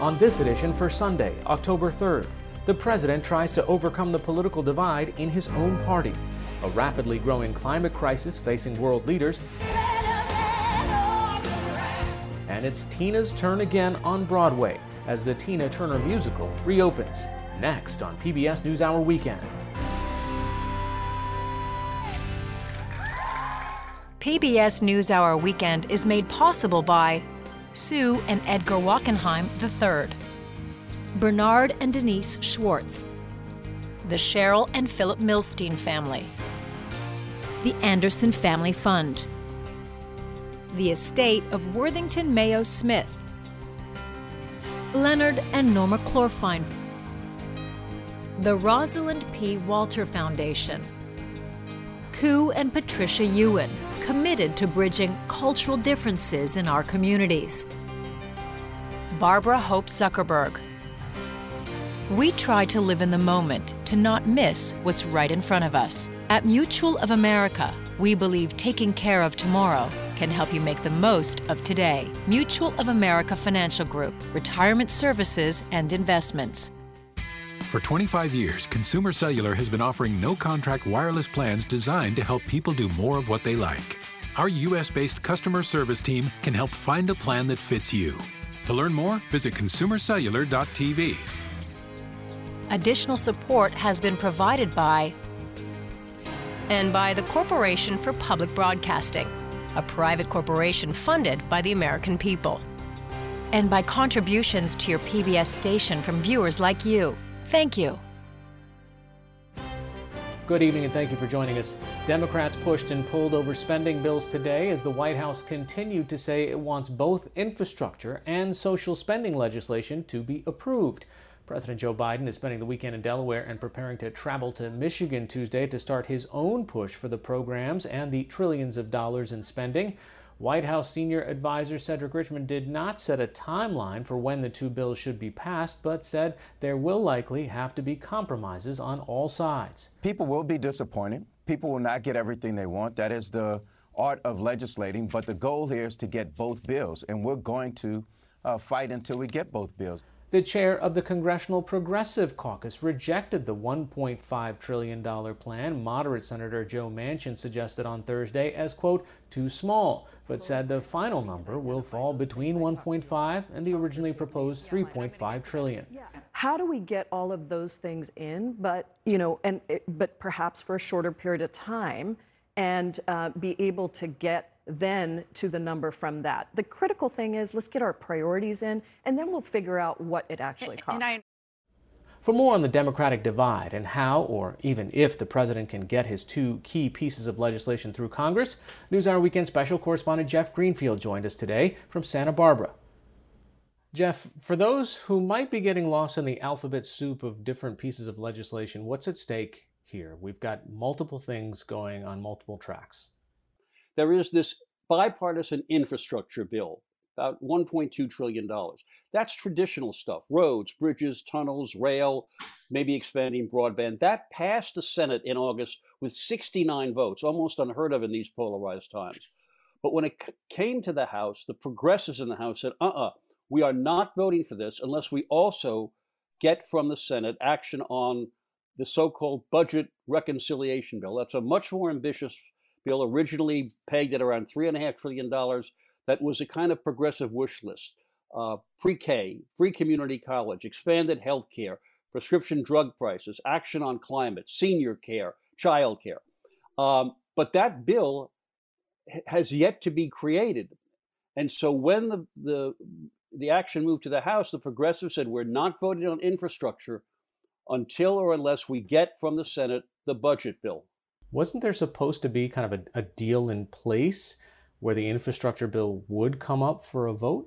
On this edition for Sunday, October 3rd, the president tries to overcome the political divide in his own party. A rapidly growing climate crisis facing world leaders. And it's Tina's turn again on Broadway as the Tina Turner musical reopens. Next on PBS NewsHour Weekend. PBS NewsHour Weekend is made possible by Sue and Edgar Wachenheim III, Bernard and Denise Schwartz, the Cheryl and Philip Milstein family, the Anderson Family Fund, the estate of Worthington Mayo Smith, Leonard and Norma Chlorfine, the Rosalind P. Walter Foundation, Koo and Patricia Ewan, committed to bridging cultural differences in our communities, Barbara Hope Zuckerberg. We try to live in the moment, to not miss what's right in front of us. At Mutual of America, we believe taking care of tomorrow can help you make the most of today. Mutual of America Financial Group, retirement services and investments. For 25 years, Consumer Cellular has been offering no-contract wireless plans designed to help people do more of what they like. Our U.S.-based customer service team can help find a plan that fits you. To learn more, visit consumercellular.tv. Additional support has been provided by the Corporation for Public Broadcasting, a private corporation funded by the American people, and by contributions to your PBS station from viewers like you. Thank you. Good evening and thank you for joining us. Democrats pushed and pulled over spending bills today as the White House continued to say it wants both infrastructure and social spending legislation to be approved. President Joe Biden is spending the weekend in Delaware and preparing to travel to Michigan Tuesday to start his own push for the programs and the trillions of dollars in spending. White House senior advisor Cedric Richmond did not set a timeline for when the two bills should be passed, but said there will likely have to be compromises on all sides. People will be disappointed. People will not get everything they want. That is the art of legislating. But the goal here is to get both bills, and we're going to fight until we get both bills. The chair of the Congressional Progressive Caucus rejected the $1.5 trillion plan moderate Senator Joe Manchin suggested on Thursday as, quote, too small, but said the final number will fall between 1.5 and the originally proposed 3.5 trillion. How do we get all of those things in, but perhaps for a shorter period of time, and be able to get then to the number from that? The critical thing is let's get our priorities in, and then we'll figure out what it actually costs. For more on the Democratic divide and how, or even if, the president can get his two key pieces of legislation through Congress, NewsHour Weekend special correspondent Jeff Greenfield joined us today from Santa Barbara. Jeff, for those who might be getting lost in the alphabet soup of different pieces of legislation, what's at stake here? We've got multiple things going on multiple tracks. There is this bipartisan infrastructure bill, about $1.2 trillion. That's traditional stuff, roads, bridges, tunnels, rail, maybe expanding broadband. That passed the Senate in August with 69 votes, almost unheard of in these polarized times. But when it came to the House, the progressives in the House said, we are not voting for this unless we also get from the Senate action on the so-called budget reconciliation bill. That's a much more ambitious bill, originally pegged at around $3.5 trillion. That was a kind of progressive wish list. Pre-K, free community college, expanded health care, prescription drug prices, action on climate, senior care, child care. But that bill has yet to be created. And so when the action moved to the House, the progressives said, we're not voting on infrastructure until or unless we get from the Senate the budget bill. Wasn't there supposed to be kind of a deal in place where the infrastructure bill would come up for a vote?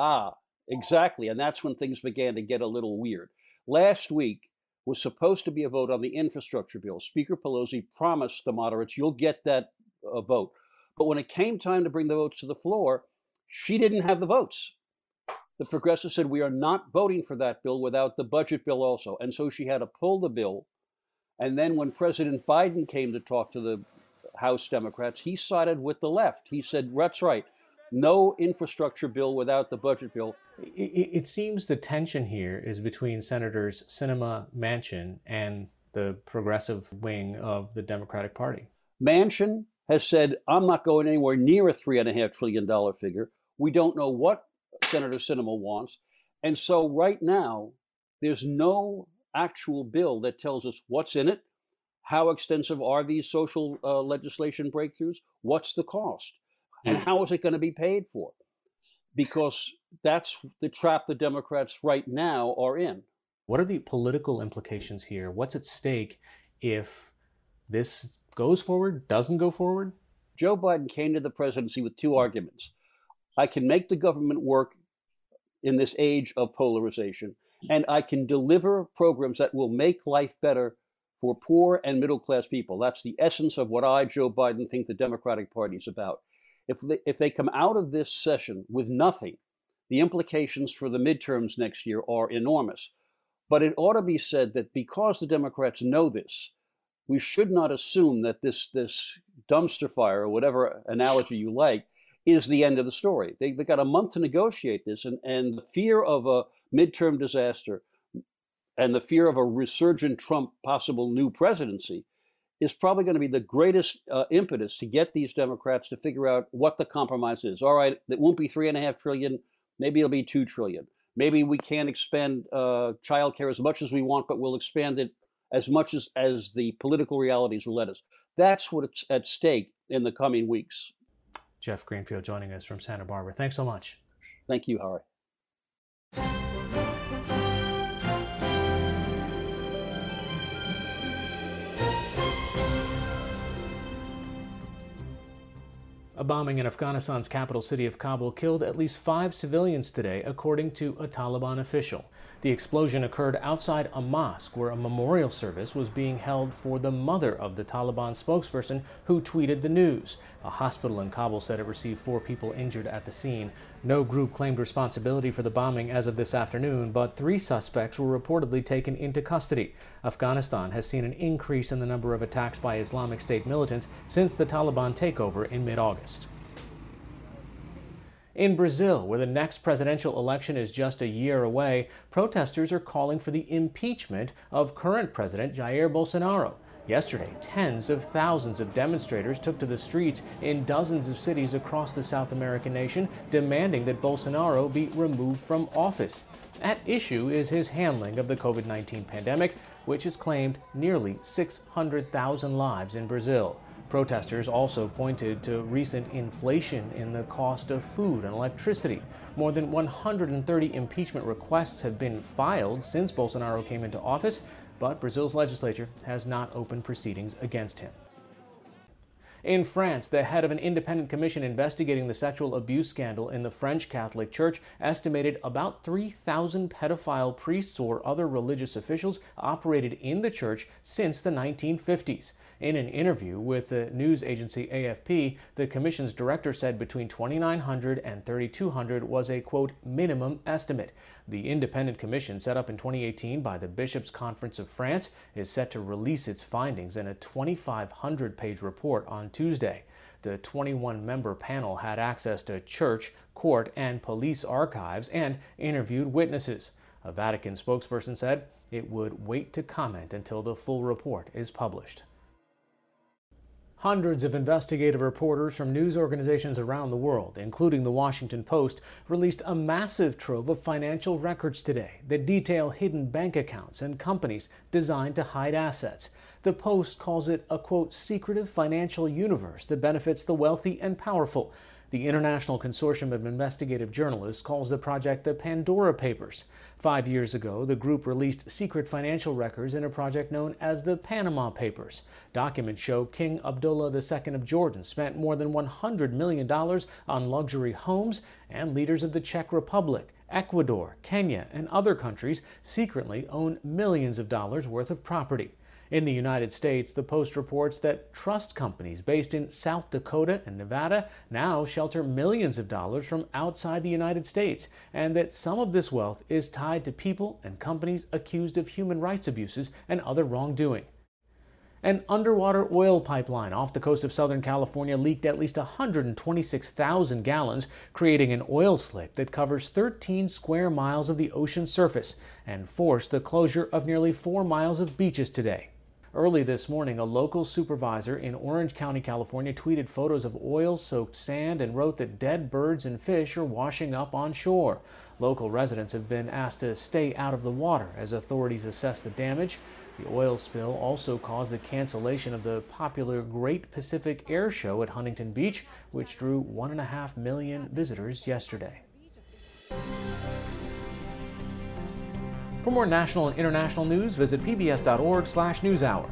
Exactly. And that's when things began to get a little weird. Last week was supposed to be a vote on the infrastructure bill. Speaker Pelosi promised the moderates, you'll get that vote. But when it came time to bring the votes to the floor, she didn't have the votes. The progressives said, we are not voting for that bill without the budget bill also. And so she had to pull the bill. And then when President Biden came to talk to the House Democrats, he sided with the left. He said, that's right. no infrastructure bill without the budget bill. It seems the tension here is between Senators Sinema, Manchin, and the progressive wing of the Democratic Party. Manchin has said, I'm not going anywhere near a $3.5 trillion figure. We don't know what Senator Sinema wants. And so right now, there's no actual bill that tells us what's in it, how extensive are these social legislation breakthroughs, what's the cost, and how is it going to be paid for? Because that's the trap the Democrats right now are in. What are the political implications here? What's at stake if this goes forward, doesn't go forward? Joe Biden came to the presidency with two arguments. I can make the government work in this age of polarization, and I can deliver programs that will make life better for poor and middle-class people. That's the essence of what I, Joe Biden, think the Democratic Party is about. If they come out of this session with nothing, the implications for the midterms next year are enormous. But it ought to be said that because the Democrats know this, we should not assume that this dumpster fire, or whatever analogy you like, is the end of the story. They got a month to negotiate this, and the fear of a midterm disaster and the fear of a resurgent Trump possible new presidency is probably going to be the greatest impetus to get these Democrats to figure out what the compromise is. All right, it won't be $3.5 trillion, maybe it'll be $2 trillion. Maybe we can't expand childcare as much as we want, but we'll expand it as much as the political realities will let us. That's what's at stake in the coming weeks. Jeff Greenfield joining us from Santa Barbara. Thanks so much. Thank you, Harry. A bombing in Afghanistan's capital city of Kabul killed at least 5 civilians today, according to a Taliban official. The explosion occurred outside a mosque where a memorial service was being held for the mother of the Taliban spokesperson who tweeted the news. A hospital in Kabul said it received 4 people injured at the scene. No group claimed responsibility for the bombing as of this afternoon, but 3 suspects were reportedly taken into custody. Afghanistan has seen an increase in the number of attacks by Islamic State militants since the Taliban takeover in mid-August. In Brazil, where the next presidential election is just a year away, protesters are calling for the impeachment of current President Jair Bolsonaro. Yesterday, tens of thousands of demonstrators took to the streets in dozens of cities across the South American nation, demanding that Bolsonaro be removed from office. At issue is his handling of the COVID-19 pandemic, which has claimed nearly 600,000 lives in Brazil. Protesters also pointed to recent inflation in the cost of food and electricity. More than 130 impeachment requests have been filed since Bolsonaro came into office, but Brazil's legislature has not opened proceedings against him. In France, the head of an independent commission investigating the sexual abuse scandal in the French Catholic Church estimated about 3,000 pedophile priests or other religious officials operated in the church since the 1950s. In an interview with the news agency AFP, the commission's director said between 2,900 and 3,200 was a, quote, minimum estimate. The independent commission, set up in 2018 by the Bishops' Conference of France, is set to release its findings in a 2,500-page report on Tuesday. The 21-member panel had access to church, court, and police archives and interviewed witnesses. A Vatican spokesperson said it would wait to comment until the full report is published. Hundreds of investigative reporters from news organizations around the world, including the Washington Post, released a massive trove of financial records today that detail hidden bank accounts and companies designed to hide assets. The Post calls it a, quote, secretive financial universe that benefits the wealthy and powerful. The International Consortium of Investigative Journalists calls the project the Pandora Papers. 5 years ago, the group released secret financial records in a project known as the Panama Papers. Documents show King Abdullah II of Jordan spent more than $100 million on luxury homes, and leaders of the Czech Republic, Ecuador, Kenya, and other countries secretly own millions of dollars worth of property. In the United States, the Post reports that trust companies based in South Dakota and Nevada now shelter millions of dollars from outside the United States, and that some of this wealth is tied to people and companies accused of human rights abuses and other wrongdoing. An underwater oil pipeline off the coast of Southern California leaked at least 126,000 gallons, creating an oil slick that covers 13 square miles of the ocean surface and forced the closure of nearly 4 miles of beaches today. Early this morning, a local supervisor in Orange County, California, tweeted photos of oil-soaked sand and wrote that dead birds and fish are washing up on shore. Local residents have been asked to stay out of the water as authorities assess the damage. The oil spill also caused the cancellation of the popular Great Pacific Air Show at Huntington Beach, which drew 1.5 million visitors yesterday. For more national and international news, visit pbs.org/newshour.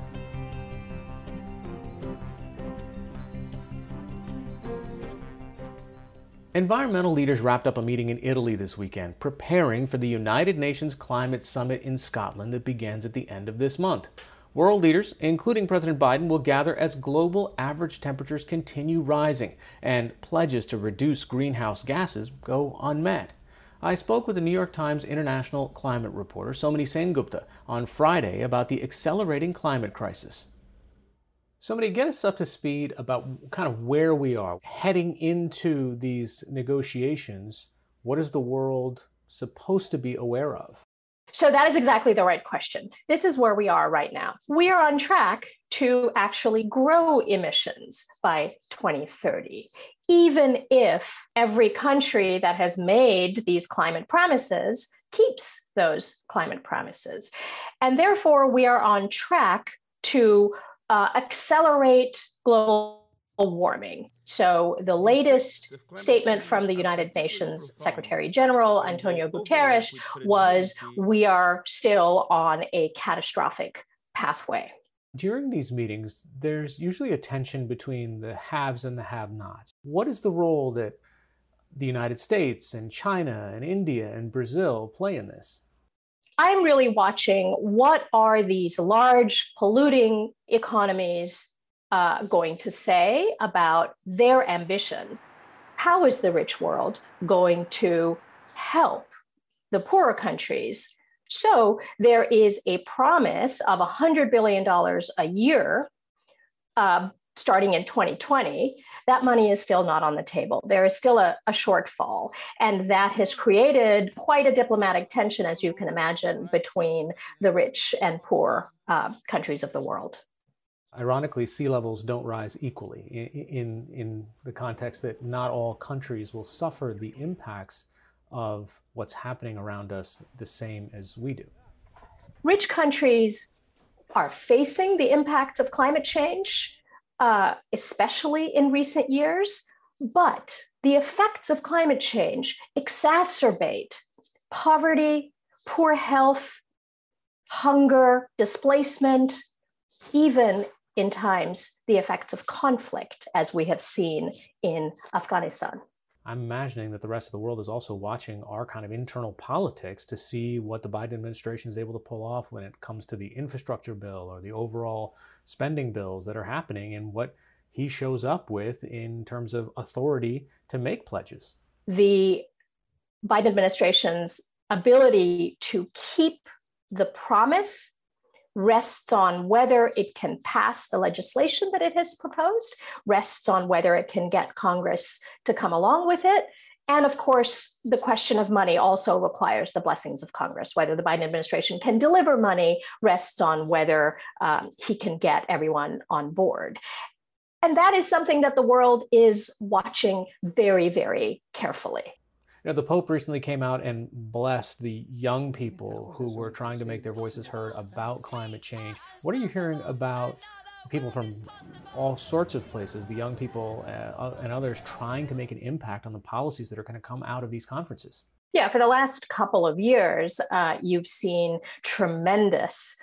Environmental leaders wrapped up a meeting in Italy this weekend, preparing for the United Nations Climate Summit in Scotland that begins at the end of this month. World leaders, including President Biden, will gather as global average temperatures continue rising and pledges to reduce greenhouse gases go unmet. I spoke with the New York Times international climate reporter Somani Sengupta on Friday about the accelerating climate crisis. Somebody, get us up to speed about kind of where we are heading into these negotiations. What is the world supposed to be aware of? So that is exactly the right question. This is where we are right now. We are on track to actually grow emissions by 2030, even if every country that has made these climate promises keeps those climate promises. And therefore, we are on track to accelerate global warming. So the latest statement from the United Nations Secretary General, Antonio Guterres, was we are still on a catastrophic pathway. During these meetings, there's usually a tension between the haves and the have-nots. What is the role that the United States and China and India and Brazil play in this? I'm really watching what are these large polluting economies going to say about their ambitions. How is the rich world going to help the poorer countries? So there is a promise of $100 billion a year starting in 2020. That money is still not on the table. There is still a shortfall. And that has created quite a diplomatic tension, as you can imagine, between the rich and poor countries of the world. Ironically, sea levels don't rise equally in the context that not all countries will suffer the impacts of what's happening around us the same as we do. Rich countries are facing the impacts of climate change, especially in recent years, but the effects of climate change exacerbate poverty, poor health, hunger, displacement, even in times the effects of conflict, as we have seen in Afghanistan. I'm imagining that the rest of the world is also watching our kind of internal politics to see what the Biden administration is able to pull off when it comes to the infrastructure bill or the overall spending bills that are happening and what he shows up with in terms of authority to make pledges. The Biden administration's ability to keep the promise rests on whether it can pass the legislation that it has proposed, rests on whether it can get Congress to come along with it. And of course, the question of money also requires the blessings of Congress. Whether the Biden administration can deliver money rests on whether he can get everyone on board. And that is something that the world is watching very, very carefully. You know, the Pope recently came out and blessed the young people who were trying to make their voices heard about climate change. What are you hearing about people from all sorts of places, the young people and others trying to make an impact on the policies that are going to come out of these conferences? Yeah, for the last couple of years, you've seen tremendous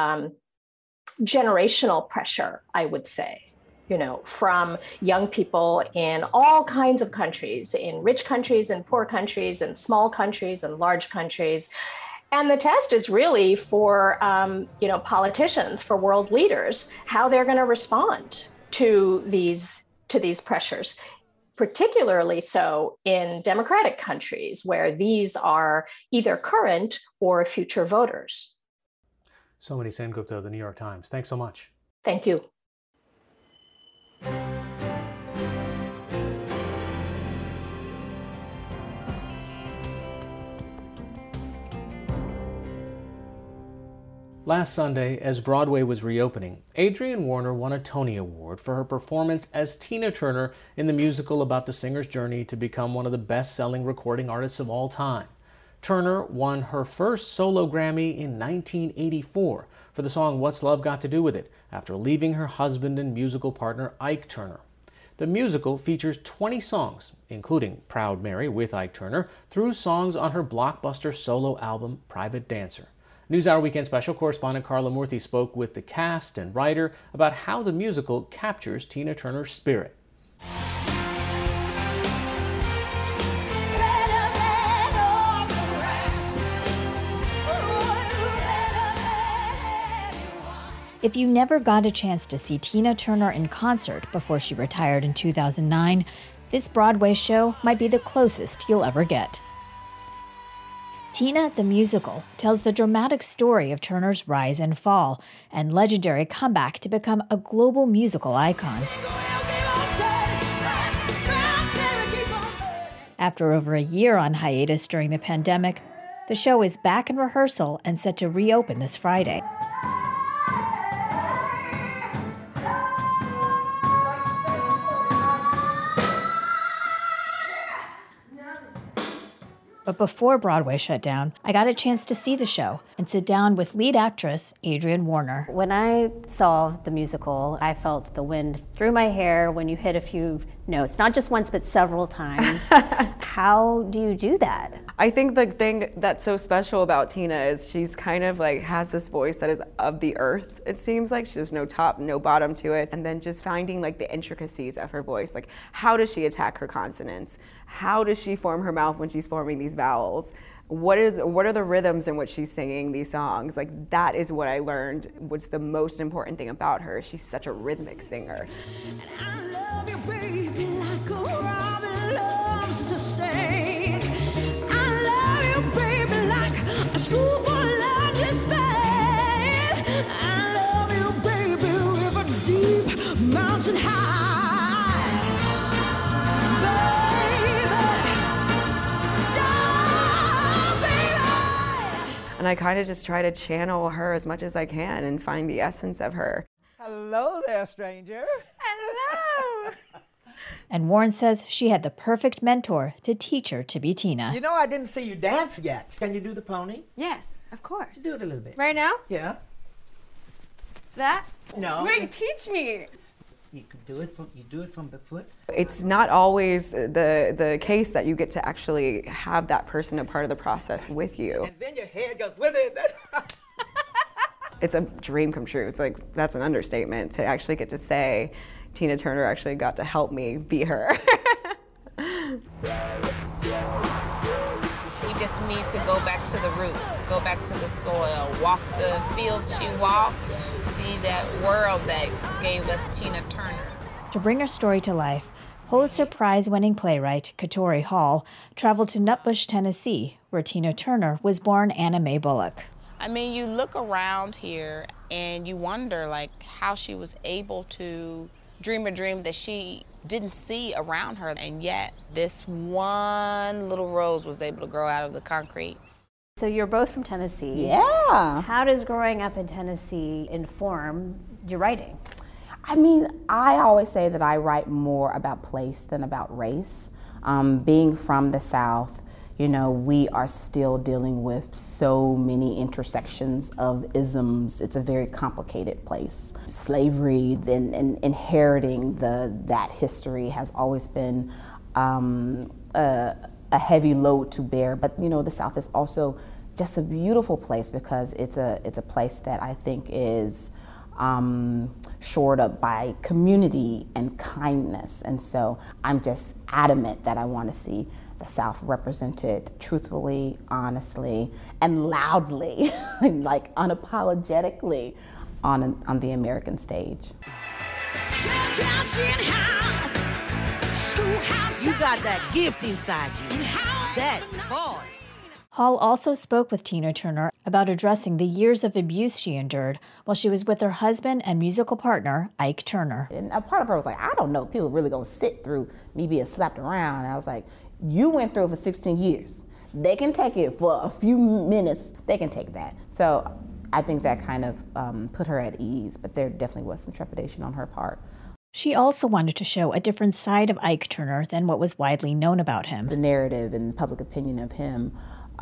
generational pressure, I would say. You know, from young people in all kinds of countries, in rich countries and poor countries and small countries and large countries. And the test is really for, politicians, for world leaders, how they're going to respond to these pressures, particularly so in democratic countries where these are either current or future voters. Somani Sengupta of the New York Times. Thanks so much. Thank you. Last Sunday, as Broadway was reopening, Adrienne Warner won a Tony Award for her performance as Tina Turner in the musical about the singer's journey to become one of the best-selling recording artists of all time. Turner won her first solo Grammy in 1984 for the song What's Love Got to Do With It, after leaving her husband and musical partner Ike Turner. The musical features 20 songs, including Proud Mary with Ike Turner, through songs on her blockbuster solo album Private Dancer. NewsHour Weekend Special correspondent Carla Murthy spoke with the cast and writer about how the musical captures Tina Turner's spirit. If you never got a chance to see Tina Turner in concert before she retired in 2009, this Broadway show might be the closest you'll ever get. Tina, the musical, tells the dramatic story of Turner's rise and fall and legendary comeback to become a global musical icon. After over a year on hiatus during the pandemic, the show is back in rehearsal and set to reopen this Friday. But before Broadway shut down, I got a chance to see the show and sit down with lead actress Adrienne Warner. When I saw the musical, I felt the wind through my hair when you hit a few notes, not just once, but several times. How do you do that? I think the thing that's so special about Tina is she's kind of like has this voice that is of the earth, it seems like. There's no top, no bottom to it. And then just finding like the intricacies of her voice. Like, how does she attack her consonants? How does she form her mouth when she's forming these vowels? What are the rhythms in which she's singing these songs? Like, that is what I learned was the most important thing about her. She's such a rhythmic singer. And I love you, baby, like a robin loves to sing. I love you, baby, like a schoolboy loves to spade. I love you, baby, with a deep mountain high. And I kind of just try to channel her as much as I can and find the essence of her. Hello there, stranger. Hello. And Warren says she had the perfect mentor to teach her to be Tina. You know, I didn't see you dance yet. Can you do the pony? Yes, of course. Do it a little bit. Right now? Yeah. That? No. Wait, teach me. You could do it from the foot. It's not always the case that you get to actually have that person a part of the process with you. And then your head goes with it. It's a dream come true. It's like, that's an understatement to actually get to say Tina Turner actually got to help me be her. We just need to go back to the roots, go back to the soil, walk the fields she walked, see that world that gave us Tina Turner. To bring her story to life, Pulitzer Prize-winning playwright Katori Hall traveled to Nutbush, Tennessee, where Tina Turner was born Anna Mae Bullock. I mean, you look around here and you wonder, like, how she was able to dream a dream that she didn't see around her, and yet this one little rose was able to grow out of the concrete. So you're both from Tennessee. Yeah. How does growing up in Tennessee inform your writing? I mean, I always say that I write more about place than about race. Being from the South, you know, we are still dealing with so many intersections of isms. It's a very complicated place. Slavery, then inheriting that history has always been a heavy load to bear. But you know, the South is also just a beautiful place because it's a place that I think is shored up by community and kindness. And so I'm just adamant that I want to see the South represented truthfully, honestly, and loudly, like unapologetically on the American stage. You got that gift inside you, that voice. Hall also spoke with Tina Turner about addressing the years of abuse she endured while she was with her husband and musical partner, Ike Turner. And a part of her was like, I don't know, people really gonna sit through me being slapped around. And I was like, you went through it for 16 years. They can take it for a few minutes, they can take that. So I think that kind of put her at ease, but there definitely was some trepidation on her part. She also wanted to show a different side of Ike Turner than what was widely known about him. The narrative and public opinion of him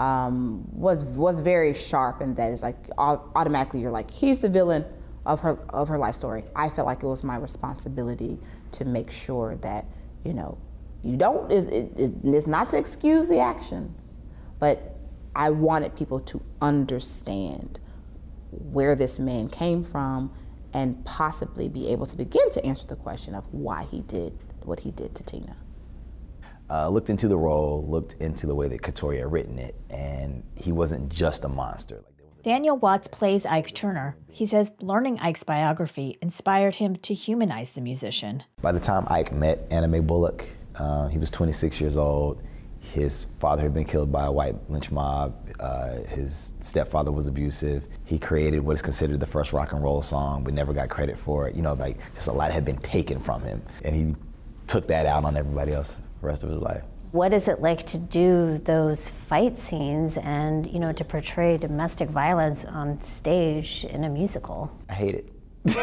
was very sharp, and that is like automatically you're like, he's the villain of her life story. I felt like it was my responsibility to make sure that, you know, you don't, it's not to excuse the actions, but I wanted people to understand where this man came from and possibly be able to begin to answer the question of why he did what he did to Tina. Looked into the role, looked into the way that Katori had written it, and he wasn't just a monster. Daniel Watts plays Ike Turner. He says learning Ike's biography inspired him to humanize the musician. By the time Ike met Anna Mae Bullock, he was 26 years old. His father had been killed by a white lynch mob. His stepfather was abusive. He created what is considered the first rock and roll song, but never got credit for it. You know, like, just a lot had been taken from him. And he took that out on everybody else the rest of his life. What is it like to do those fight scenes and, you know, to portray domestic violence on stage in a musical? I hate it.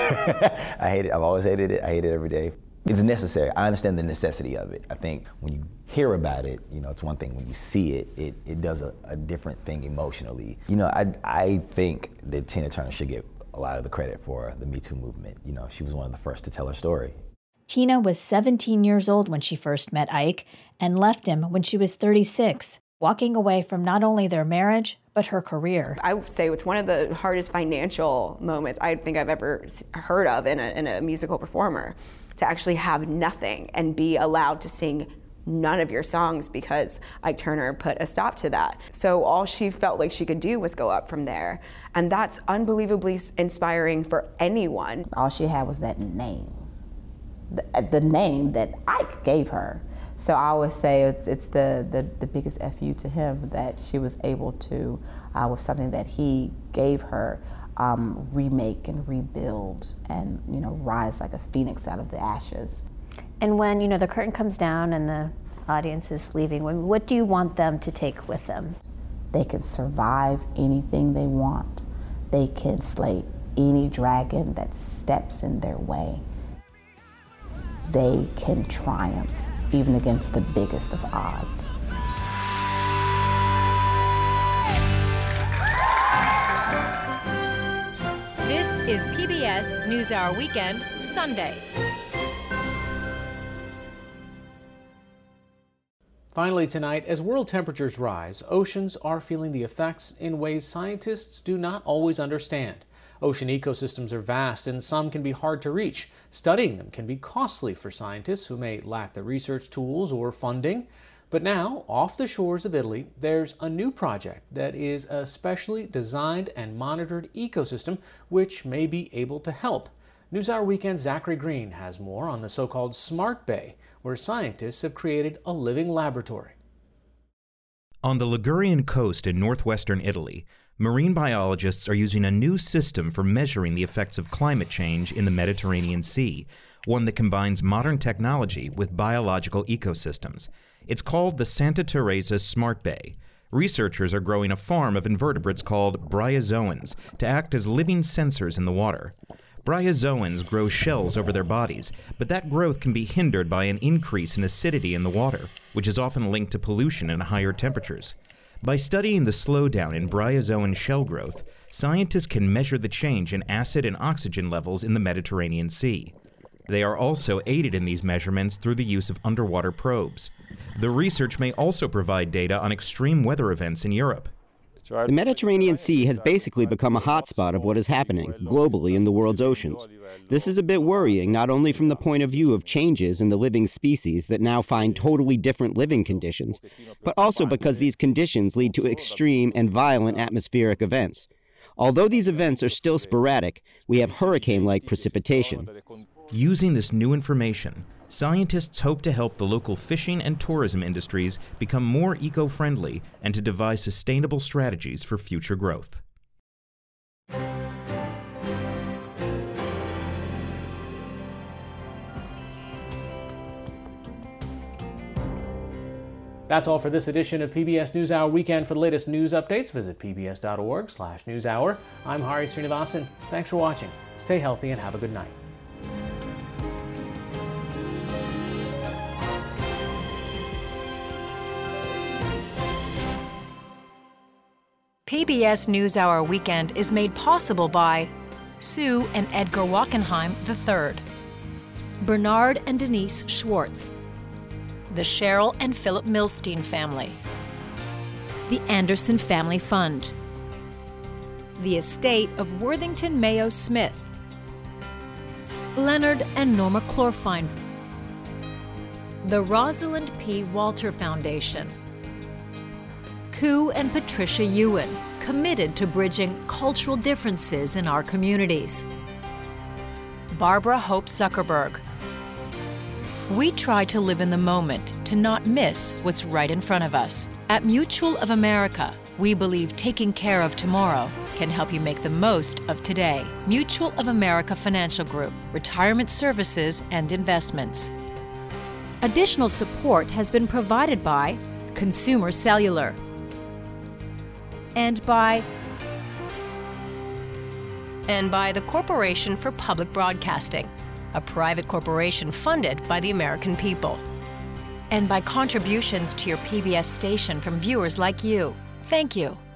I hate it. I've always hated it. I hate it every day. It's necessary. I understand the necessity of it. I think when you hear about it, you know, it's one thing. When you see it, it does a different thing emotionally. You know, I think that Tina Turner should get a lot of the credit for the Me Too movement. You know, she was one of the first to tell her story. Tina was 17 years old when she first met Ike and left him when she was 36, walking away from not only their marriage, but her career. I would say it's one of the hardest financial moments I think I've ever heard of in a musical performer, to actually have nothing and be allowed to sing none of your songs because Ike Turner put a stop to that. So all she felt like she could do was go up from there. And that's unbelievably inspiring for anyone. All she had was that name. The name that Ike gave her. So I always say it's the biggest FU to him that she was able to, with something that he gave her, remake and rebuild and, you know, rise like a phoenix out of the ashes. And when, you know, the curtain comes down and the audience is leaving, what do you want them to take with them? They can survive anything they want. They can slay any dragon that steps in their way. They can triumph even against the biggest of odds. This is PBS NewsHour Weekend, Sunday. Finally tonight, as world temperatures rise, oceans are feeling the effects in ways scientists do not always understand. Ocean ecosystems are vast and some can be hard to reach. Studying them can be costly for scientists who may lack the research tools or funding. But now, off the shores of Italy, there's a new project that is a specially designed and monitored ecosystem which may be able to help. NewsHour Weekend's Zachary Green has more on the so-called Smart Bay, where scientists have created a living laboratory. On the Ligurian coast in northwestern Italy, marine biologists are using a new system for measuring the effects of climate change in the Mediterranean Sea, one that combines modern technology with biological ecosystems. It's called the Santa Teresa Smart Bay. Researchers are growing a farm of invertebrates called bryozoans to act as living sensors in the water. Bryozoans grow shells over their bodies, but that growth can be hindered by an increase in acidity in the water, which is often linked to pollution and higher temperatures. By studying the slowdown in bryozoan shell growth, scientists can measure the change in acid and oxygen levels in the Mediterranean Sea. They are also aided in these measurements through the use of underwater probes. The research may also provide data on extreme weather events in Europe. The Mediterranean Sea has basically become a hotspot of what is happening globally in the world's oceans. This is a bit worrying, not only from the point of view of changes in the living species that now find totally different living conditions, but also because these conditions lead to extreme and violent atmospheric events. Although these events are still sporadic, we have hurricane-like precipitation. Using this new information, Scientists hope to help the local fishing and tourism industries become more eco-friendly and to devise sustainable strategies for future growth. That's all for this edition of PBS NewsHour Weekend. For the latest news updates, visit pbs.org/newshour. I'm Hari Srinivasan. Thanks for watching. Stay healthy and have a good night. PBS NewsHour Weekend is made possible by Sue and Edgar Wachenheim III, Bernard and Denise Schwartz, the Cheryl and Philip Milstein family, the Anderson Family Fund, the estate of Worthington Mayo Smith, Leonard and Norma Chlorfine, the Rosalind P. Walter Foundation, Koo and Patricia Ewan, committed to bridging cultural differences in our communities, Barbara Hope Zuckerberg. We try to live in the moment, to not miss what's right in front of us. At Mutual of America, we believe taking care of tomorrow can help you make the most of today. Mutual of America Financial Group, retirement services and investments. Additional support has been provided by Consumer Cellular and by the Corporation for Public Broadcasting, a private corporation funded by the American people, and by contributions to your PBS station from viewers like you. Thank you.